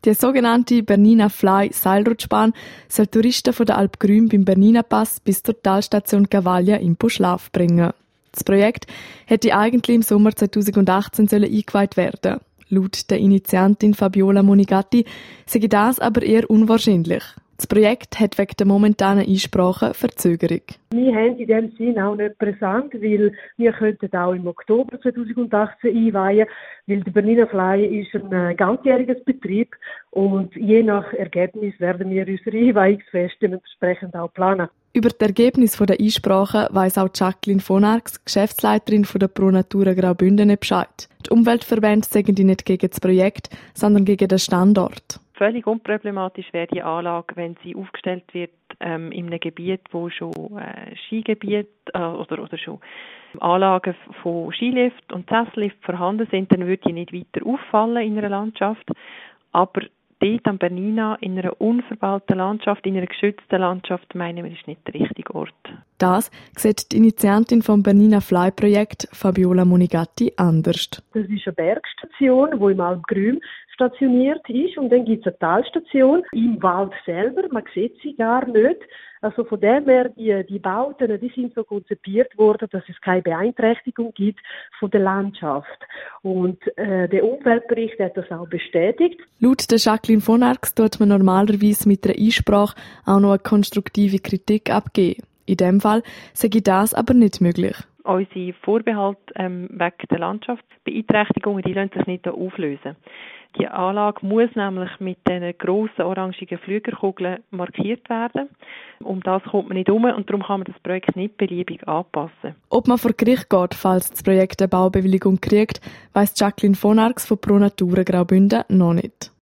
Die sogenannte Bernina Fly Seilrutschbahn soll Touristen von der Alp Grün beim Bernina Pass bis zur Talstation Cavaglia in Puschlaf bringen. Das Projekt hätte eigentlich im Sommer 2018 eingeweiht werden. Laut der Initiantin Fabiola Monigatti sei das aber eher unwahrscheinlich. Das Projekt hat wegen der momentanen Einsprachen Verzögerung. Wir haben in diesem Sinn auch nicht brisant, weil wir könnten auch im Oktober 2018 einweihen, weil der Bernina Fly ist ein ganzjähriges Betrieb und je nach Ergebnis werden wir unsere Einweihungsfeste entsprechend auch planen. Über das Ergebnis der Einsprachen weiss auch Jacqueline von Arx, Geschäftsleiterin der Pro Natura Graubünden, nicht Bescheid. Die Umweltverbände sagen nicht gegen das Projekt, sondern gegen den Standort. Völlig unproblematisch wäre die Anlage, wenn sie aufgestellt wird in einem Gebiet, wo schon Skigebiet oder schon Anlagen von Skilift und Sessellift vorhanden sind, dann würde die nicht weiter auffallen in einer Landschaft. Aber dort am Bernina, in einer unverbauten Landschaft, in einer geschützten Landschaft, meinen wir, ist nicht der richtige Ort. Das sieht die Initiantin vom Bernina Fly Projekt, Fabiola Monigatti, anders. Das ist eine Bergstation, die im Alp Grün stationiert ist, und dann gibt es eine Talstation im Wald selber. Man sieht sie gar nicht. Also von dem her, die Bauten, die sind so konzipiert worden, dass es keine Beeinträchtigung gibt von der Landschaft. Und der Umweltbericht hat das auch bestätigt. Laut der Jacqueline von Arx tut man normalerweise mit einer Einsprache auch noch eine konstruktive Kritik abgeben. In diesem Fall sei das aber nicht möglich. Unsere Vorbehalte wegen der Landschaftsbeeinträchtigungen, die lassen sich nicht auflösen. Die Anlage muss nämlich mit diesen grossen orangigen Flügerkugeln markiert werden. Um das kommt man nicht herum und darum kann man das Projekt nicht beliebig anpassen. Ob man vor Gericht geht, falls das Projekt eine Baubewilligung kriegt, weiss Jacqueline von Arx von Pro Natura Graubünden noch nicht.